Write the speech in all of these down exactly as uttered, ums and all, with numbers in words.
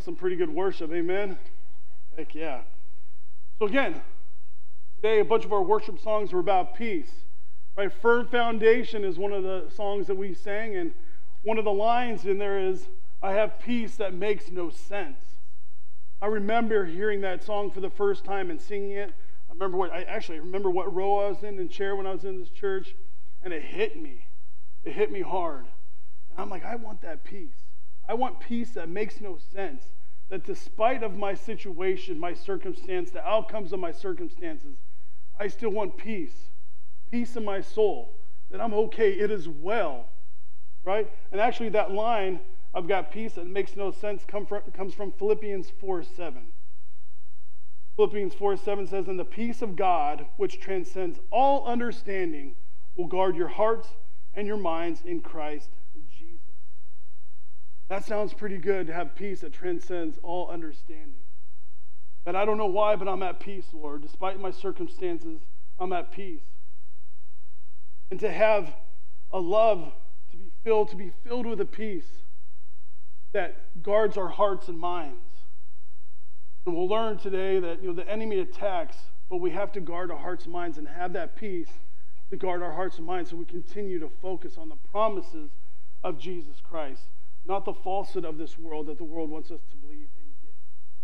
That's some pretty good worship, amen? Heck yeah. So again, today a bunch of our worship songs were about peace. Right? Firm Foundation is one of the songs that we sang, and one of the lines in there is, I have peace that makes no sense. I remember hearing that song for the first time and singing it. I remember what I actually remember what row I was in and chair when I was in this church, and it hit me. It hit me hard. And I'm like, I want that peace. I want peace that makes no sense. That despite of my situation, my circumstance, the outcomes of my circumstances, I still want peace. Peace in my soul. That I'm okay, it is well. Right? And actually that line, I've got peace that makes no sense, come from, comes from Philippians four seven. Philippians four seven says, and the peace of God, which transcends all understanding, will guard your hearts and your minds in Christ Jesus. That sounds pretty good, to have peace that transcends all understanding. And I don't know why, but I'm at peace, Lord. Despite my circumstances, I'm at peace. And to have a love to be filled, to be filled with a peace that guards our hearts and minds. And we'll learn today that, you know, the enemy attacks, but we have to guard our hearts and minds and have that peace to guard our hearts and minds so we continue to focus on the promises of Jesus Christ, not the falsehood of this world that the world wants us to believe and give.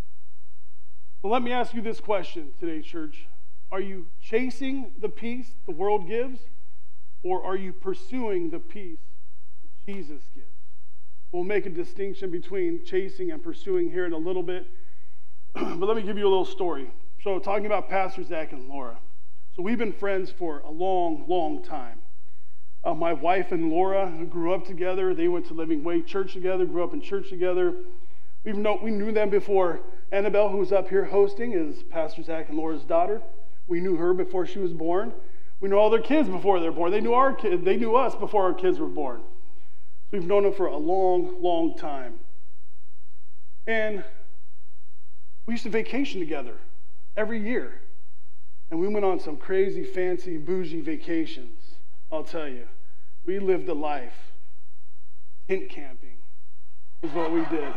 So let me ask you this question today, church. Are you chasing the peace the world gives, or are you pursuing the peace Jesus gives? We'll make a distinction between chasing and pursuing here in a little bit. But let me give you a little story. So talking about Pastor Zach and Laura. So we've been friends for a long, long time. Uh, my wife and Laura grew up together. They went to Living Way Church together, grew up in church together. We've know, we knew them before. Annabelle, who's up here hosting, is Pastor Zach and Laura's daughter. We knew her before she was born. We knew all their kids before they were born. They knew our kids. They knew us before our kids were born. So we've known them for a long, long time. And we used to vacation together every year. And we went on some crazy, fancy, bougie vacations. I'll tell you. We lived a life. Tent camping is what we did.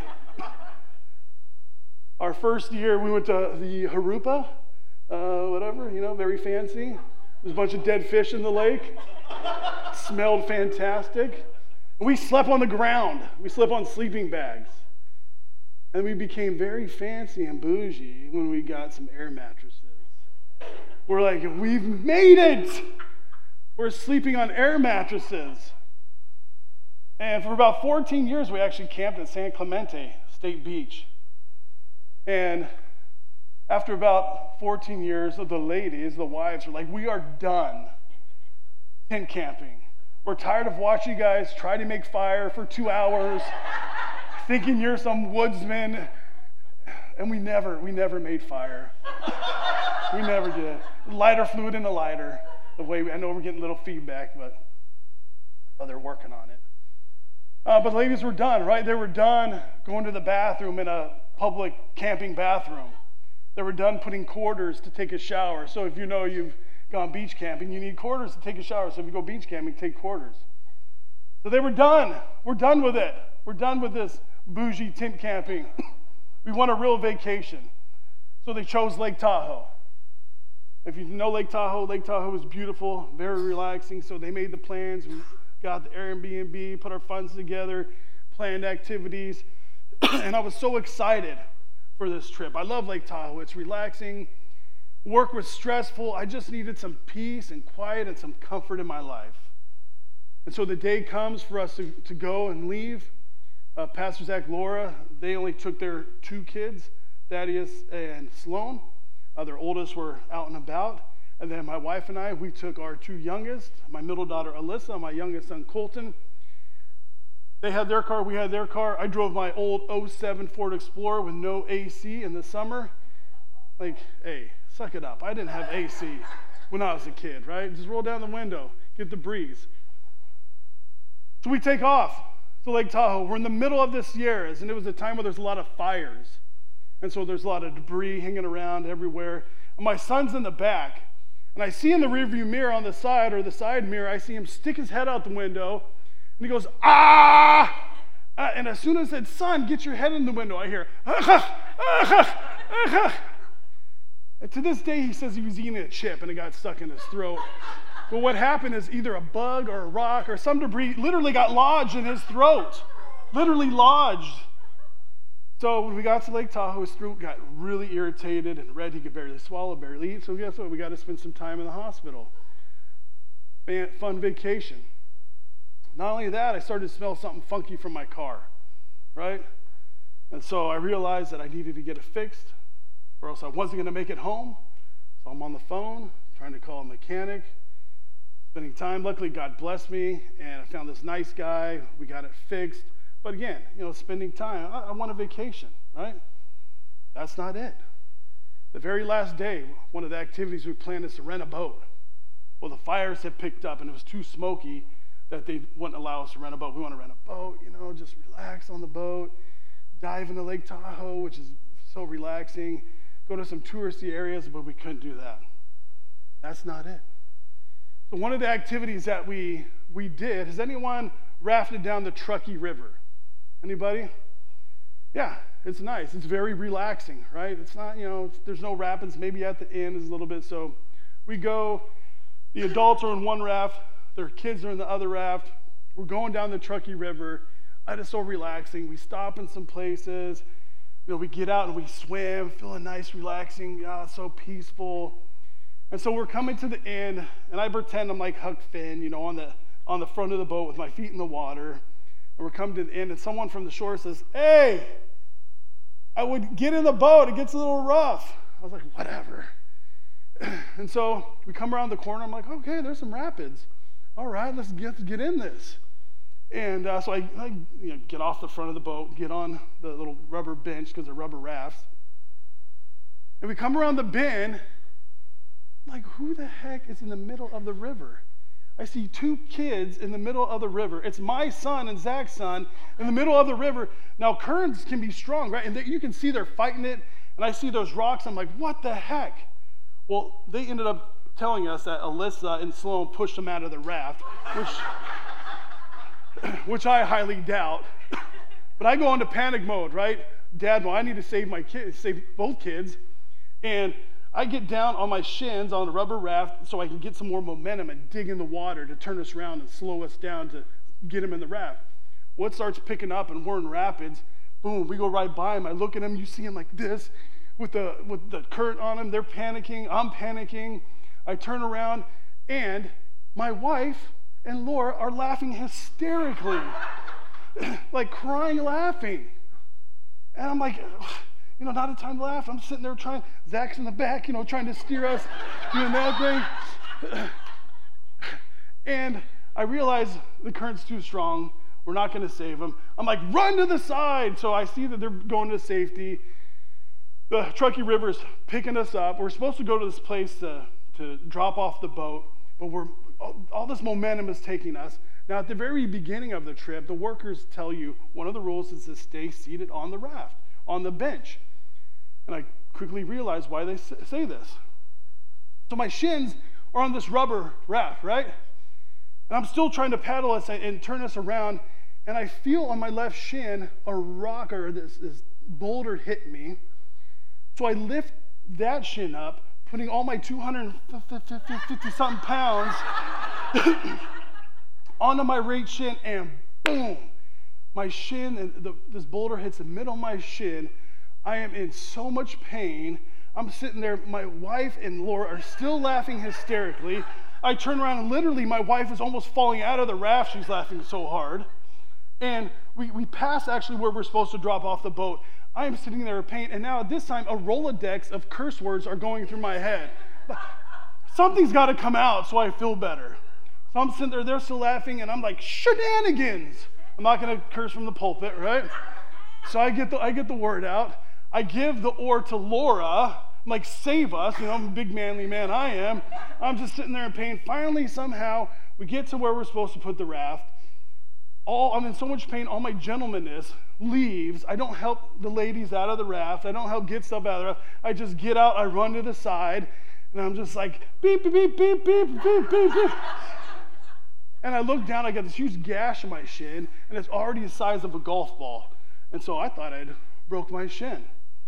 Our first year, we went to the Harupa, uh, whatever, you know, very fancy. There's a bunch of dead fish in the lake. It smelled fantastic. And we slept on the ground. We slept on sleeping bags. And we became very fancy and bougie when we got some air mattresses. We're like, we've made it! We're sleeping on air mattresses. And for about fourteen years, we actually camped at San Clemente State Beach. And after about fourteen years, the ladies, the wives, were like, we are done tent camping. We're tired of watching you guys try to make fire for two hours, thinking you're some woodsman. And we never, we never made fire. We never did. Lighter fluid in the lighter. The way we, I know we're getting a little feedback, but oh, they're working on it. Uh, but the ladies were done, right? They were done going to the bathroom in a public camping bathroom. They were done putting quarters to take a shower. So if you know you've gone beach camping, you need quarters to take a shower. So if you go beach camping, take quarters. So they were done. We're done with it. We're done with this bougie tent camping. We want a real vacation. So they chose Lake Tahoe. If you know Lake Tahoe, Lake Tahoe is beautiful, very relaxing. So they made the plans. We got the Airbnb, put our funds together, planned activities. And I was so excited for this trip. I love Lake Tahoe. It's relaxing. Work was stressful. I just needed some peace and quiet and some comfort in my life. And so the day comes for us to, to go and leave. Uh, Pastor Zach, Laura, they only took their two kids, Thaddeus and Sloan. Uh, their oldest were out and about. And then my wife and I, we took our two youngest, my middle daughter, Alyssa, my youngest son, Colton. They had their car, we had their car. I drove my old oh seven Ford Explorer with no A C in the summer. Like, hey, suck it up. I didn't have A C when I was a kid, right? Just roll down the window, get the breeze. So we take off to Lake Tahoe. We're in the middle of the Sierras, and it was a time where there's a lot of fires. And so there's a lot of debris hanging around everywhere. And my son's in the back. And I see in the rearview mirror on the side, or the side mirror, I see him stick his head out the window. And he goes, ah! Uh, and as soon as I said, son, get your head in the window, I hear, ah, ah, ah. And to this day, he says he was eating a chip and it got stuck in his throat. But what happened is either a bug or a rock or some debris literally got lodged in his throat. Literally lodged. So when we got to Lake Tahoe, his throat got really irritated and red. He could barely swallow, barely eat. So guess what? We got to spend some time in the hospital. Fun vacation. Not only that, I started to smell something funky from my car, right? And so I realized that I needed to get it fixed or else I wasn't going to make it home. So I'm on the phone trying to call a mechanic, spending time. Luckily, God blessed me, and I found this nice guy. We got it fixed. But again, you know, spending time. I, I want a vacation, right? That's not it. The very last day, one of the activities we planned is to rent a boat. Well, the fires had picked up, and it was too smoky that they wouldn't allow us to rent a boat. We want to rent a boat, you know, just relax on the boat, dive into Lake Tahoe, which is so relaxing, go to some touristy areas, but we couldn't do that. That's not it. So one of the activities that we we did, has anyone rafted down the Truckee River? Anybody? Yeah, it's nice. It's very relaxing, right? It's not, you know, it's, there's no rapids. Maybe at the end is a little bit. So we go, the adults are in one raft, their kids are in the other raft. We're going down the Truckee River. It is so relaxing. We stop in some places. You know, we get out and we swim, feeling nice, relaxing, uh, so peaceful. And so we're coming to the end, and I pretend I'm like Huck Finn, you know, on the on the front of the boat with my feet in the water. And we're coming to the end, and someone from the shore says, "Hey, I would get in the boat. It gets a little rough." I was like, whatever. And so we come around the corner. I'm like, okay, there's some rapids. All right, let's get, let's get in this. And uh, so I, I you know, get off the front of the boat, get on the little rubber bench because they're rubber rafts. And we come around the bend. I'm like, who the heck is in the middle of the river? I see two kids in the middle of the river. It's my son and Zach's son in the middle of the river. Now, currents can be strong, right? And they, you can see they're fighting it. And I see those rocks. I'm like, what the heck? Well, they ended up telling us that Alyssa and Sloan pushed them out of the raft, which, which I highly doubt. But I go into panic mode, right? Dad, well, I need to save my kids, save both kids. And I get down on my shins on the rubber raft so I can get some more momentum and dig in the water to turn us around and slow us down to get him in the raft. Well, it starts picking up and we're in rapids. Boom, we go right by him. I look at him, you see him like this with the, with the current on him. They're panicking, I'm panicking. I turn around and my wife and Laura are laughing hysterically, like crying, laughing. And I'm like, you know, not a time to laugh. I'm sitting there trying, Zach's in the back, you know, trying to steer us, doing that thing. And I realize the current's too strong. We're not going to save them. I'm like, run to the side. So I see that they're going to safety. The Truckee River's picking us up. We're supposed to go to this place to, to drop off the boat, but we're all, all this momentum is taking us. Now, at the very beginning of the trip, the workers tell you one of the rules is to stay seated on the raft, on the bench. And I quickly realized why they say this. So my shins are on this rubber raft, right? And I'm still trying to paddle us and turn us around, and I feel on my left shin a rock or this, this boulder hit me. So I lift that shin up, putting all my two hundred fifty something pounds onto my right shin, and boom, my shin, and the, this boulder hits the middle of my shin. I am in so much pain. I'm sitting there, my wife and Laura are still laughing hysterically. I turn around and literally my wife is almost falling out of the raft. She's laughing so hard. And we, we pass actually where we're supposed to drop off the boat. I am sitting there in pain, and now at this time, a Rolodex of curse words are going through my head. Something's got to come out so I feel better. So I'm sitting there, they're still laughing, and I'm like, shenanigans. I'm not going to curse from the pulpit, right? So I get the I get the word out. I give the oar to Laura. I'm like, save us. You know, I'm a big manly man I am. I'm just sitting there in pain. Finally, somehow, we get to where we're supposed to put the raft. All I'm in so much pain, all my gentlemanness leaves. I don't help the ladies out of the raft. I don't help get stuff out of the raft. I just get out, I run to the side, and I'm just like, beep, beep, beep, beep, beep, beep, beep, beep. And I look down, I got this huge gash in my shin, and it's already the size of a golf ball. And so I thought I'd broke my shin.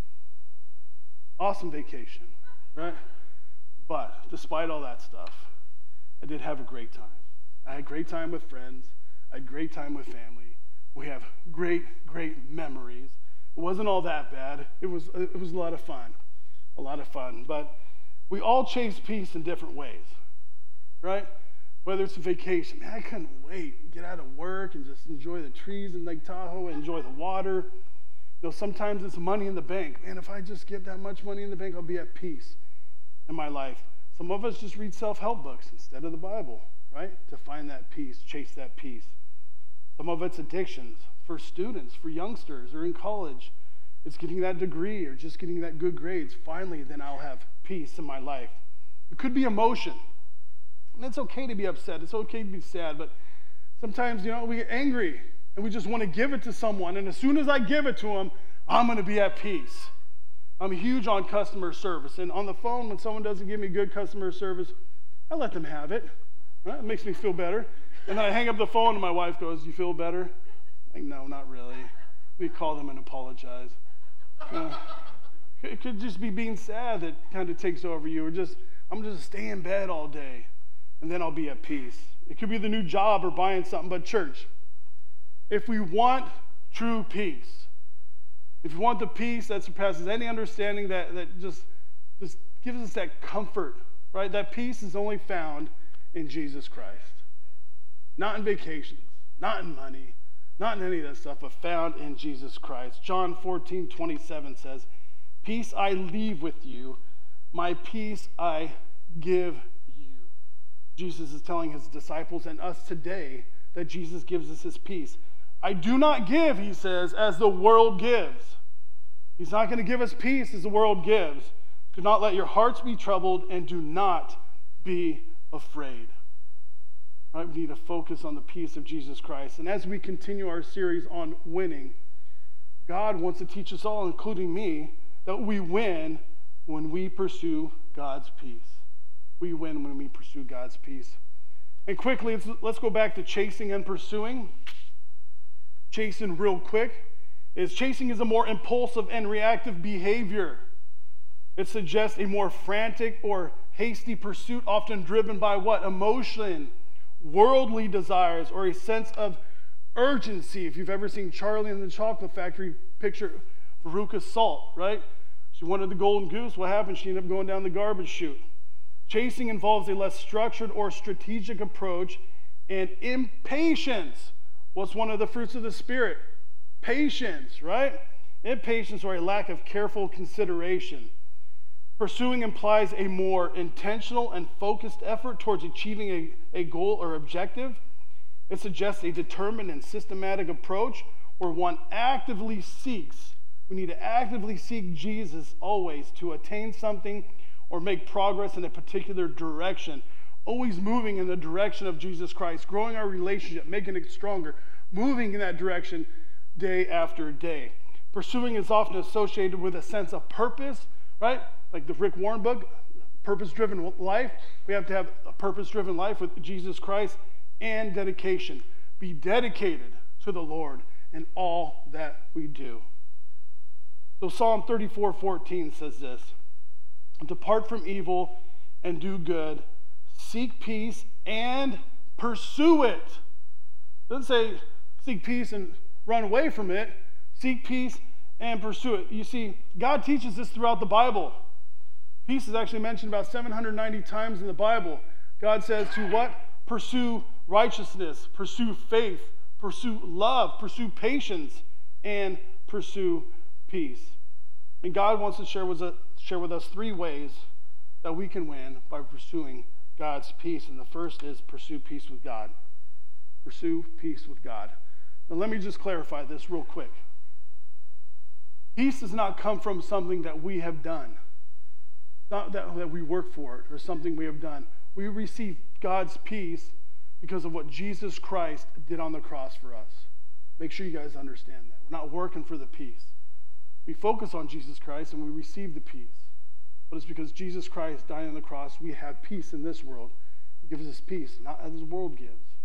Awesome vacation, right? But despite all that stuff, I did have a great time. I had great time with friends. I had great time with family. We have great, great memories. It wasn't all that bad. It was, it was a lot of fun, a lot of fun. But we all chase peace in different ways, right? Whether it's a vacation, man, I couldn't wait to get out of work and just enjoy the trees in Lake Tahoe, enjoy the water. You know, sometimes it's money in the bank. Man, if I just get that much money in the bank, I'll be at peace in my life. Some of us just read self-help books instead of the Bible, right? To find that peace, chase that peace. Some of it's addictions for students, for youngsters, or in college. It's getting that degree or just getting that good grades. Finally, then I'll have peace in my life. It could be emotion. And it's okay to be upset. It's okay to be sad. But sometimes, you know, we get angry and we just want to give it to someone. And as soon as I give it to them, I'm going to be at peace. I'm huge on customer service. And on the phone, when someone doesn't give me good customer service, I let them have it. Right? It makes me feel better. And then I hang up the phone and my wife goes, "You feel better?" Like, no, not really. We call them and apologize. Uh, it could just be being sad that kind of takes over you. Or just, I'm just stay in bed all day and then I'll be at peace. It could be the new job or buying something. But church, if we want true peace, if you want the peace that surpasses any understanding, that, that just, just gives us that comfort, right? That peace is only found in Jesus Christ. Not in vacations, not in money, not in any of that stuff, but found in Jesus Christ. John fourteen twenty-seven says, "Peace I leave with you, my peace I give you." Jesus is telling his disciples and us today that Jesus gives us his peace. "I do not give," he says, "as the world gives." He's not going to give us peace as the world gives. "Do not let your hearts be troubled and do not be afraid." Right? We need to focus on the peace of Jesus Christ. And as we continue our series on winning, God wants to teach us all, including me, that we win when we pursue God's peace. We win when we pursue God's peace. And quickly, let's, let's go back to chasing and pursuing. Chasing real quick. Is chasing is a more impulsive and reactive behavior. It suggests a more frantic or hasty pursuit, often driven by what? Emotion, worldly desires, or a sense of urgency. If you've ever seen Charlie and the Chocolate Factory, picture Veruca Salt, right? She wanted the golden goose. What happened? She ended up going down the garbage chute. Chasing involves a less structured or strategic approach, and impatience was one of the fruits of the Spirit. Patience, right? Impatience or a lack of careful consideration. Pursuing implies a more intentional and focused effort towards achieving a, a goal or objective. It suggests a determined and systematic approach where one actively seeks. We need to actively seek Jesus always to attain something or make progress in a particular direction. Always moving in the direction of Jesus Christ, growing our relationship, making it stronger, moving in that direction day after day. Pursuing is often associated with a sense of purpose, right? Like the Rick Warren book, Purpose-Driven Life. We have to have a purpose-driven life with Jesus Christ, and dedication. Be dedicated to the Lord in all that we do. So Psalm thirty-four fourteen says this: "Depart from evil and do good. Seek peace and pursue it." It doesn't say seek peace and run away from it. Seek peace and pursue it. You see, God teaches this throughout the Bible. Peace is actually mentioned about seven hundred ninety times in the Bible. God says to what? Pursue righteousness, pursue faith, pursue love, pursue patience, and pursue peace. And God wants to share with us, share with us three ways that we can win by pursuing God's peace. And the first is pursue peace with God. Pursue peace with God. Now let me just clarify this real quick. Peace does not come from something that we have done. Not that, that we work for it or something we have done. We receive God's peace because of what Jesus Christ did on the cross for us. Make sure you guys understand that. We're not working for the peace. We focus on Jesus Christ and we receive the peace. But it's because Jesus Christ died on the cross, we have peace in this world. He gives us peace, not as the world gives.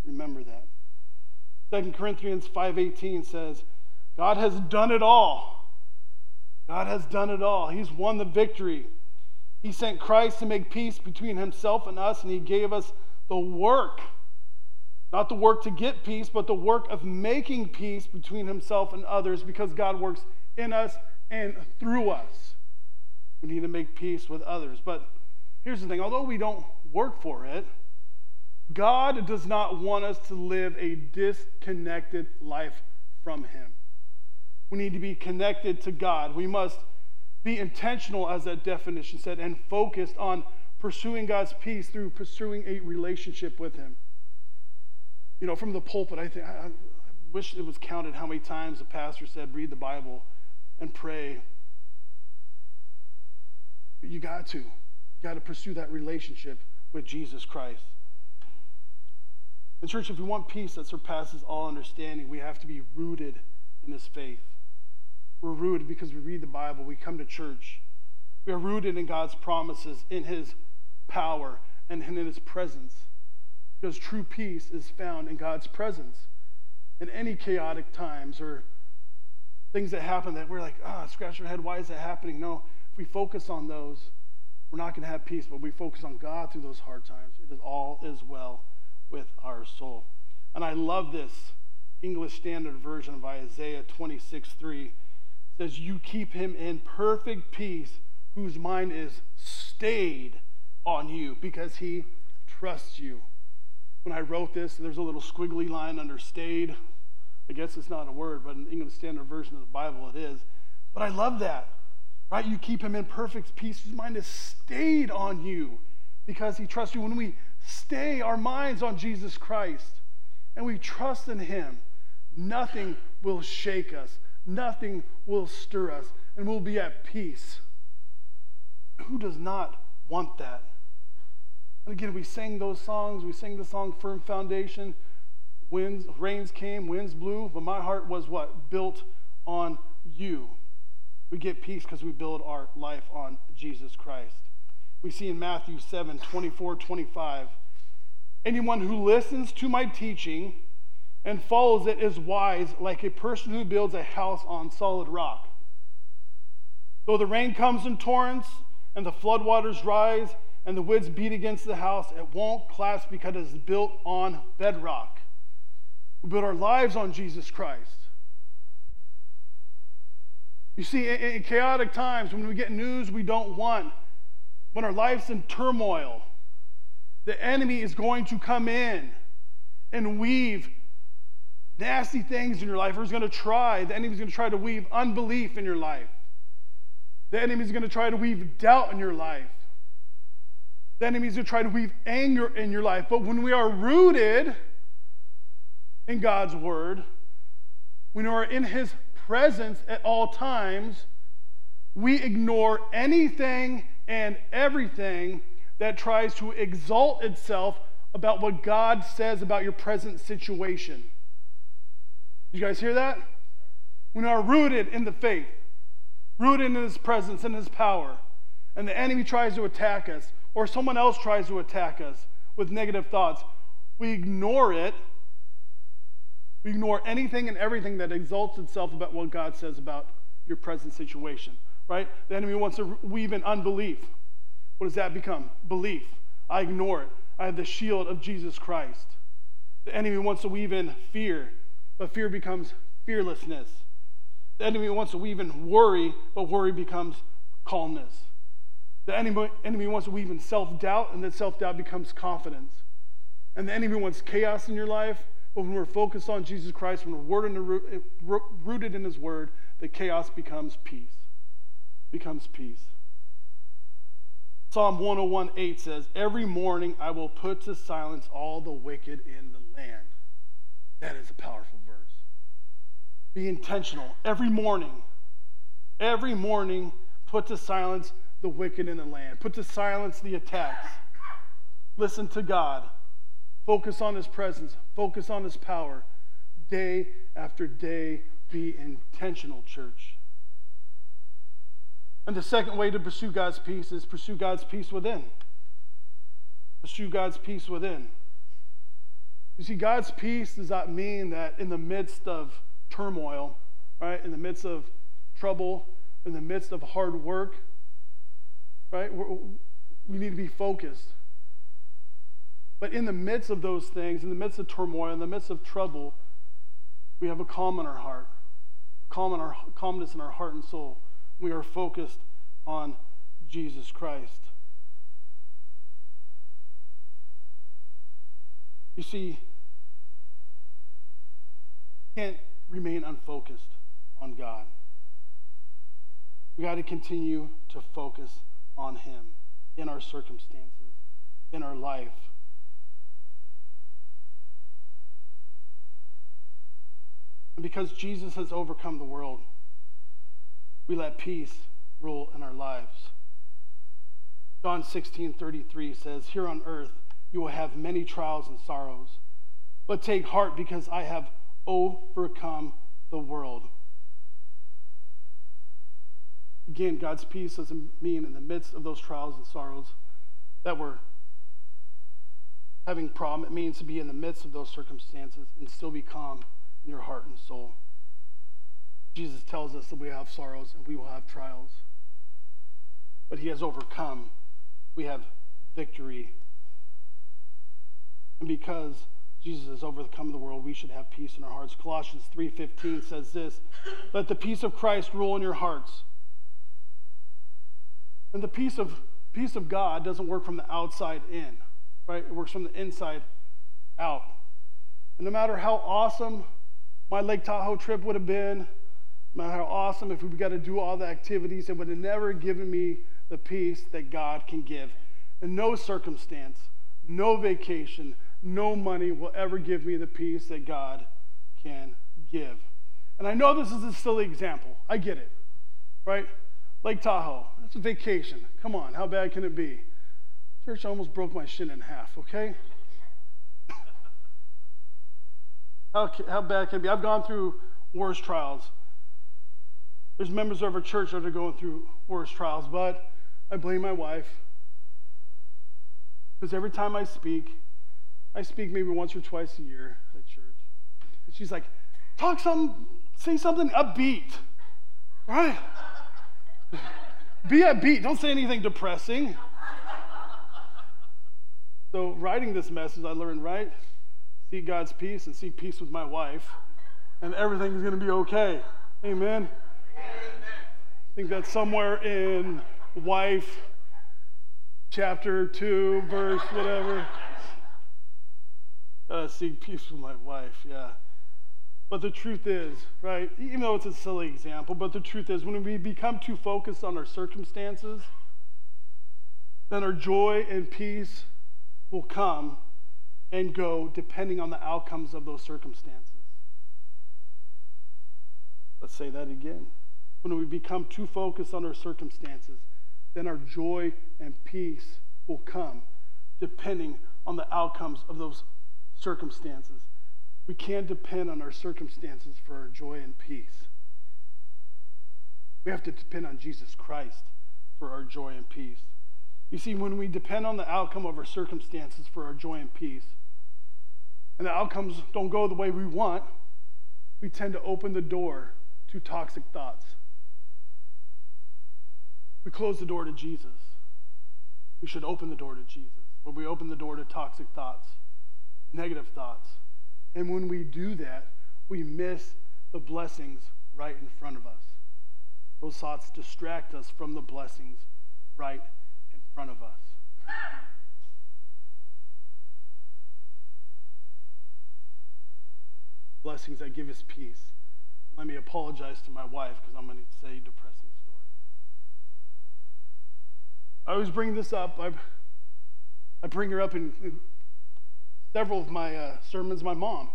remember that. Second Corinthians five eighteen says, God has done it all. God has done it all. He's won the victory. He sent Christ to make peace between himself and us, and he gave us the work. Not the work to get peace, but the work of making peace between himself and others, because God works in us and through us. We need to make peace with others. But here's the thing. Although we don't work for it, God does not want us to live a disconnected life from him. We need to be connected to God. We must be intentional, as that definition said, and focused on pursuing God's peace through pursuing a relationship with him. You know, from the pulpit, I think I wish it was counted how many times the pastor said, read the Bible and pray. But you got to. You got to pursue that relationship with Jesus Christ. And church, if we want peace that surpasses all understanding, we have to be rooted in his faith. We're rooted because we read the Bible, we come to church. We are rooted in God's promises, in his power, and in his presence. Because true peace is found in God's presence. In any chaotic times or things that happen that we're like, ah, oh, scratch our head, why is that happening? No, if we focus on those, we're not going to have peace, but we focus on God through those hard times. It is all is well with our soul. And I love this English Standard Version of Isaiah twenty-six three. It says, you keep him in perfect peace whose mind is stayed on you because he trusts you. When I wrote this, there's a little squiggly line under stayed. I guess it's not a word, but in the English Standard Version of the Bible it is. But I love that, right? You keep him in perfect peace whose mind is stayed on you because he trusts you. When we stay our minds on Jesus Christ and we trust in him, nothing will shake us. Nothing will stir us, and we'll be at peace. Who does not want that? And again, we sang those songs. We sang the song Firm Foundation. Winds, rains came, winds blew, but my heart was what? Built on you. We get peace because we build our life on Jesus Christ. We see in Matthew seven, twenty-four, twenty-five, anyone who listens to my teaching and follows it is wise, like a person who builds a house on solid rock. Though the rain comes in torrents and the floodwaters rise and the winds beat against the house, it won't collapse because it is built on bedrock. We build our lives on Jesus Christ. You see, in, in chaotic times, when we get news we don't want, when our life's in turmoil, the enemy is going to come in and weave nasty things in your life. Or he's going to try, the enemy's going to try to weave unbelief in your life. The enemy's going to try to weave doubt in your life. The enemy's going to try to weave anger in your life. But when we are rooted in God's word, when we are in his presence at all times, we ignore anything and everything that tries to exalt itself about what God says about your present situation. You guys hear that? We are rooted in the faith, rooted in his presence and his power, and the enemy tries to attack us, or someone else tries to attack us with negative thoughts. We ignore it. We ignore anything and everything that exalts itself about what God says about your present situation, right? The enemy wants to weave in unbelief. What does that become? Belief. I ignore it. I have the shield of Jesus Christ. The enemy wants to weave in fear, but fear becomes fearlessness. The enemy wants to weave in worry, but worry becomes calmness. The enemy, enemy wants to weave in self-doubt, and then self-doubt becomes confidence. And the enemy wants chaos in your life, but when we're focused on Jesus Christ, when we're rooted in his word, the chaos becomes peace. Becomes peace. Psalm one oh one eight says, every morning I will put to silence all the wicked in the land. That is a powerful verse. Be intentional. Every morning, every morning, put to silence the wicked in the land. Put to silence the attacks. Listen to God. Focus on his presence. Focus on his power. Day after day, be intentional, church. And the second way to pursue God's peace is pursue God's peace within. Pursue God's peace within. You see, God's peace does not mean that in the midst of turmoil, right, in the midst of trouble, in the midst of hard work, right, we're, we need to be focused. But in the midst of those things, in the midst of turmoil, in the midst of trouble, we have a calm in our heart, calm in our, calmness in our heart and soul. We are focused on Jesus Christ. You see, can't remain unfocused on God. We got to continue to focus on Him in our circumstances, in our life. And because Jesus has overcome the world, we let peace rule in our lives. John sixteen thirty-three says, "Here on earth you will have many trials and sorrows, but take heart because I have overcome the world." Again, God's peace doesn't mean in the midst of those trials and sorrows that we're having a problem. It means to be in the midst of those circumstances and still be calm in your heart and soul. Jesus tells us that we have sorrows and we will have trials, but He has overcome. We have victory. And because Jesus has overcome the world, we should have peace in our hearts. Colossians three fifteen says this, "Let the peace of Christ rule in your hearts." And the peace of peace of God doesn't work from the outside in, right? It works from the inside out. And no matter how awesome my Lake Tahoe trip would have been, no matter how awesome if we got to do all the activities, it would have never given me the peace that God can give. And no circumstance, no vacation, no money will ever give me the peace that God can give. And I know this is a silly example. I get it, right? Lake Tahoe, that's a vacation. Come on, how bad can it be? Church, I almost broke my shin in half, okay? how, how bad can it be? I've gone through worse trials. There's members of our church that are going through worse trials, but I blame my wife. Because every time I speak, I speak maybe once or twice a year at church. And she's like, talk something, say something upbeat, right? Be upbeat, don't say anything depressing. So writing this message, I learned, right? Seek God's peace and seek peace with my wife, and everything is going to be okay. Amen? I think that's somewhere in wife, chapter two, verse whatever. Uh, seek peace with my wife, yeah. But the truth is, right, even though it's a silly example, but the truth is when we become too focused on our circumstances, then our joy and peace will come and go depending on the outcomes of those circumstances. Let's say that again. When we become too focused on our circumstances, then our joy and peace will come depending on the outcomes of those circumstances. We can't depend on our circumstances for our joy and peace. We have to depend on Jesus Christ for our joy and peace. You see, when we depend on the outcome of our circumstances for our joy and peace, and the outcomes don't go the way we want, we tend to open the door to toxic thoughts. We close the door to Jesus. We should open the door to Jesus. But we open the door to toxic thoughts, negative thoughts. And when we do that, we miss the blessings right in front of us. Those thoughts distract us from the blessings right in front of us. Blessings that give us peace. Let me apologize to my wife because I'm going to say a depressing story. I always bring this up. I, I bring her up in, in several of my uh, sermons. My mom.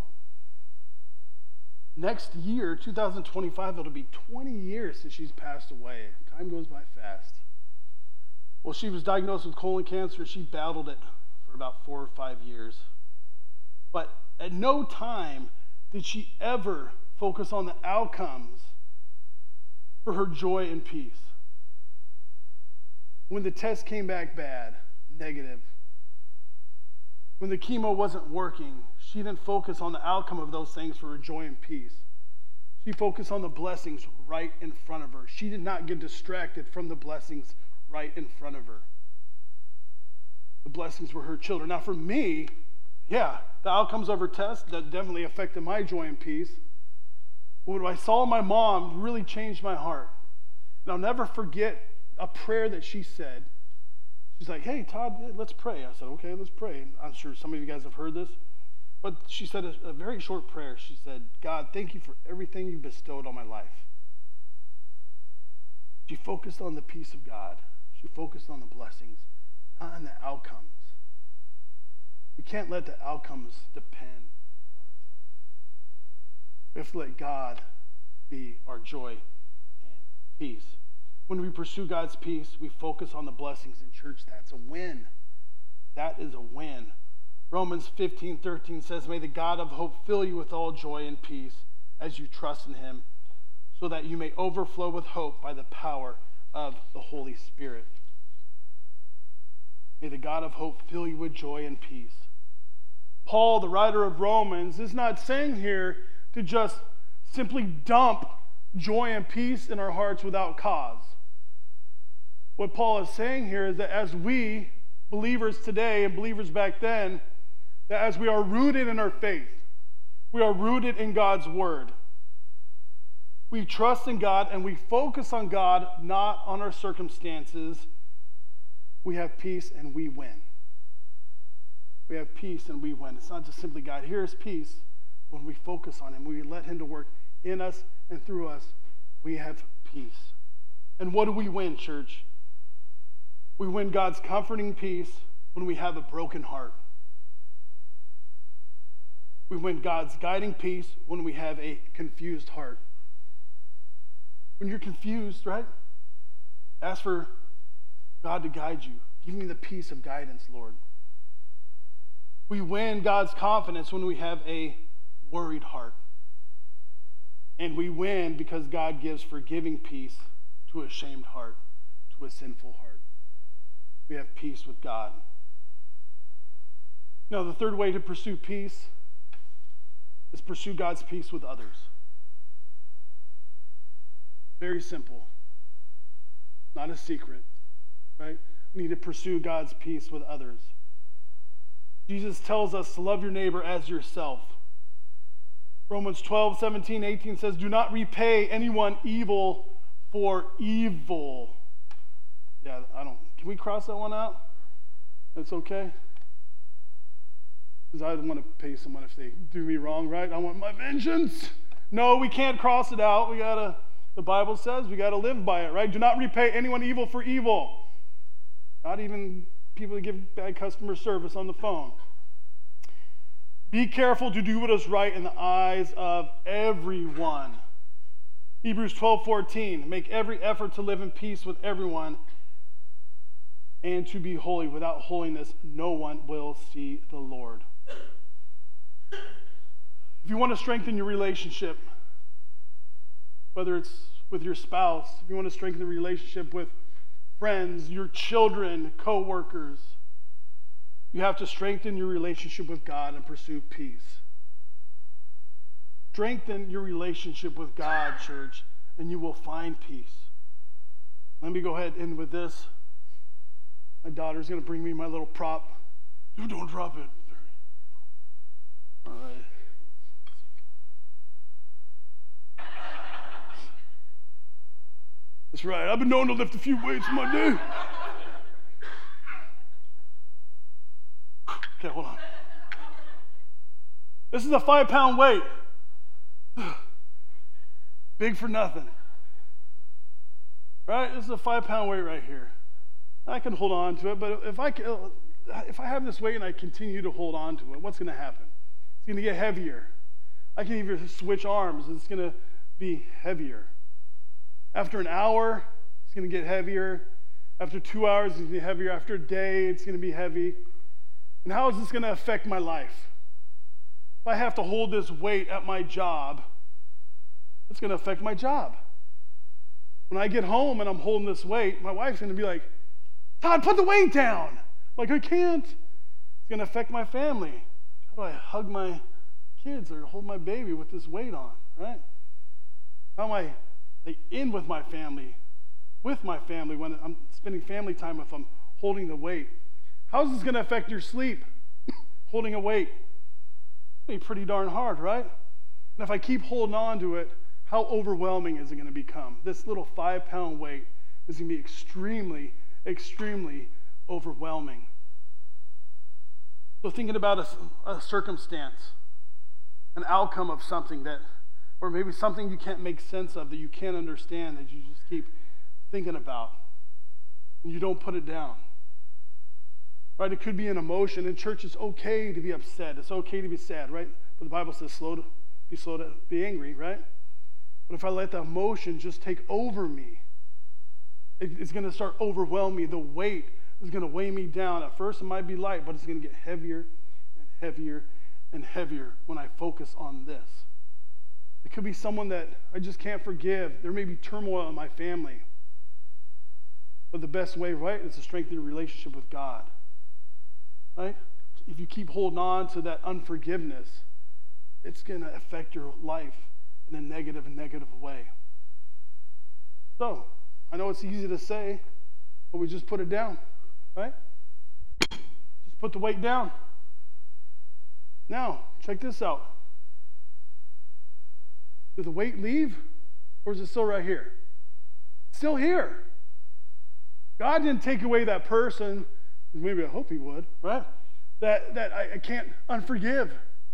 Next year, two thousand twenty-five, it'll be twenty years since she's passed away. Time goes by fast. Well, she was diagnosed with colon cancer. She battled it for about four or five years. But at no time did she ever focus on the outcomes for her joy and peace. When the test came back bad, negative, when the chemo wasn't working, she didn't focus on the outcome of those things for her joy and peace. She focused on the blessings right in front of her. She did not get distracted from the blessings right in front of her. The blessings were her children. Now for me, yeah, the outcomes of her test, that definitely affected my joy and peace. When I saw my mom, really changed my heart. And I'll never forget a prayer that she said. She's like, hey, Todd, let's pray. I said, okay, let's pray. I'm sure some of you guys have heard this. But she said a, a very short prayer. She said, God, thank you for everything you bestowed on my life. She focused on the peace of God. She focused on the blessings, not on the outcomes. We can't let the outcomes depend on our joy. We have to let God be our joy and peace. When we pursue God's peace, we focus on the blessings in church. That's a win. That is a win. Romans fifteen thirteen says, may the God of hope fill you with all joy and peace as you trust in him, so that you may overflow with hope by the power of the Holy Spirit. May the God of hope fill you with joy and peace. Paul, the writer of Romans, is not saying here to just simply dump joy and peace in our hearts without cause. What Paul is saying here is that as we, believers today and believers back then, that as we are rooted in our faith, we are rooted in God's word. We trust in God and we focus on God, not on our circumstances. We have peace and we win. We have peace and we win. It's not just simply God, here's peace. When we focus on him, we let him to work in us and through us, we have peace. And what do we win, church? We win God's comforting peace when we have a broken heart. We win God's guiding peace when we have a confused heart. When you're confused, right? Ask for God to guide you. Give me the peace of guidance, Lord. We win God's confidence when we have a worried heart. And we win because God gives forgiving peace to a shamed heart, to a sinful heart. We have peace with God. Now, the third way to pursue peace is pursue God's peace with others. Very simple. Not a secret, right? We need to pursue God's peace with others. Jesus tells us to love your neighbor as yourself. Romans twelve, seventeen, eighteen says, do not repay anyone evil for evil. Yeah, I don't, can we cross that one out? That's okay? Because I don't want to pay someone if they do me wrong, right? I want my vengeance. No, we can't cross it out. We gotta, the Bible says we gotta live by it, right? Do not repay anyone evil for evil. Not even people that give bad customer service on the phone. Be careful to do what is right in the eyes of everyone. Hebrews twelve fourteen, make every effort to live in peace with everyone and to be holy. Without holiness, no one will see the Lord. If you want to strengthen your relationship, whether it's with your spouse, if you want to strengthen the relationship with friends, your children, co-workers, you have to strengthen your relationship with God and pursue peace. Strengthen your relationship with God, church, and you will find peace. Let me go ahead and end with this. My daughter's going to bring me my little prop. Dude, don't drop it. All right. That's right. I've been known to lift a few weights in my day. Okay, hold on. This is a five-pound weight. Big for nothing. Right? This is a five-pound weight right here. I can hold on to it, but if I can, if I have this weight and I continue to hold on to it, what's going to happen? It's going to get heavier. I can even switch arms. It's going to be heavier. After an hour, it's going to get heavier. After two hours, it's going to be heavier. After a day, it's going to be heavy. And how is this going to affect my life? If I have to hold this weight at my job, it's going to affect my job. When I get home and I'm holding this weight, my wife's going to be like, Todd, put the weight down. I'm like, I can't. It's going to affect my family. How do I hug my kids or hold my baby with this weight on, right? How am I like, in with my family, with my family when I'm spending family time with them, holding the weight? How is this going to affect your sleep, holding a weight? It's going to be pretty darn hard, right? And if I keep holding on to it, how overwhelming is it going to become? This little five-pound weight is going to be extremely, extremely overwhelming. So thinking about a, a circumstance, an outcome of something that, or maybe something you can't make sense of, that you can't understand, that you just keep thinking about, and you don't put it down. Right? It could be an emotion. In church, it's okay to be upset. It's okay to be sad, right? But the Bible says slow to be slow to be angry, right? But if I let the emotion just take over me, it, it's going to start overwhelming me. The weight is going to weigh me down. At first, it might be light, but it's going to get heavier and heavier and heavier when I focus on this. It could be someone that I just can't forgive. There may be turmoil in my family. But the best way, right, is to strengthen your relationship with God. Right? If you keep holding on to that unforgiveness, it's going to affect your life in a negative and negative way. So, I know it's easy to say, but we just put it down, right? Just put the weight down. Now, check this out. Did the weight leave, or is it still right here? It's still here. God didn't take away that person. Maybe I hope he would, right? That, that I, I can't unforgive.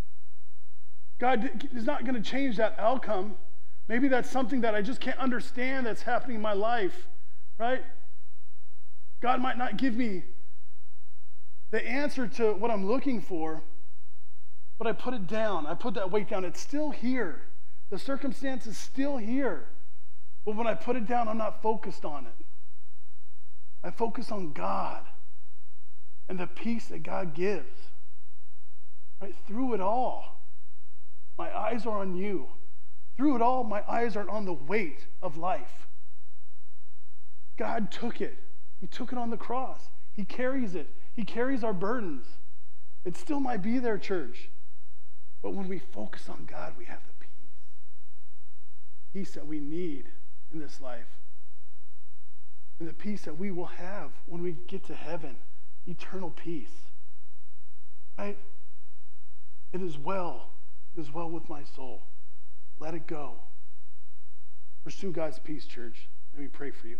God is not going to change that outcome. Maybe that's something that I just can't understand that's happening in my life, right? God might not give me the answer to what I'm looking for, but I put it down. I put that weight down. It's still here. The circumstance is still here. But when I put it down, I'm not focused on it. I focus on God and the peace that God gives. Right? Through it all, my eyes are on you. Through it all, my eyes are on the weight of life. God took it. He took it on the cross. He carries it. He carries our burdens. It still might be there, church. But when we focus on God, we have the peace. Peace that we need in this life. And the peace that we will have when we get to heaven. Eternal peace. Right? It is well. It is well with my soul. Let it go. Pursue God's peace, church. Let me pray for you.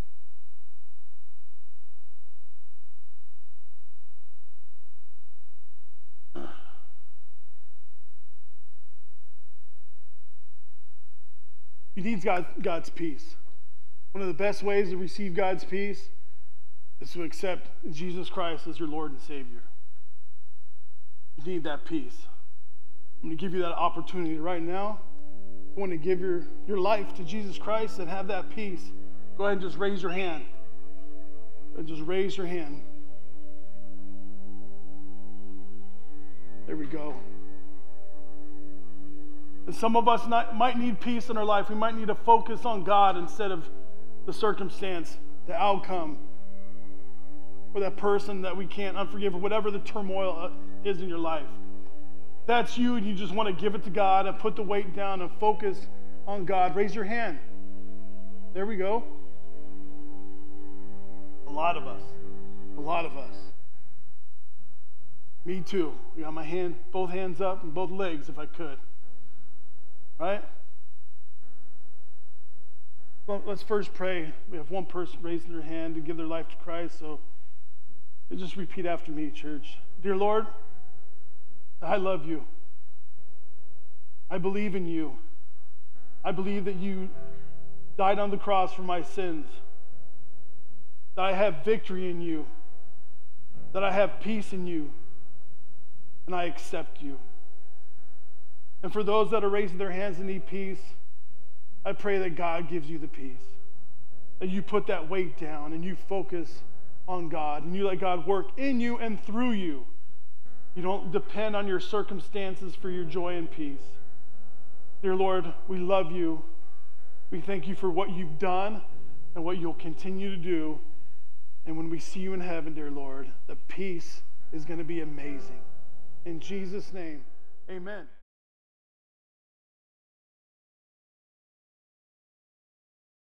You need God, God's peace. One of the best ways to receive God's peace is to accept Jesus Christ as your Lord and Savior. You need that peace. I'm going to give you that opportunity right now. If you want to give your, your life to Jesus Christ and have that peace, go ahead and just raise your hand. And just raise your hand. There we go. And some of us not, might need peace in our life. We might need to focus on God instead of the circumstance, the outcome, or that person that we can't unforgive, or whatever the turmoil is in your life. That's you, and you just want to give it to God and put the weight down and focus on God. Raise your hand. There we go. A lot of us. A lot of us. Me too. I got my hand, both hands up and both legs if I could. Right? Well, let's first pray. We have one person raising their hand to give their life to Christ, so just repeat after me, church. Dear Lord, I love you. I believe in you. I believe that you died on the cross for my sins, that I have victory in you, that I have peace in you, and I accept you. And for those that are raising their hands and need peace, I pray that God gives you the peace, that you put that weight down and you focus on God, and you let God work in you and through you. You don't depend on your circumstances for your joy and peace. Dear Lord, we love you. We thank you for what you've done and what you'll continue to do. And when we see you in heaven, dear Lord, the peace is going to be amazing. In Jesus' name, amen.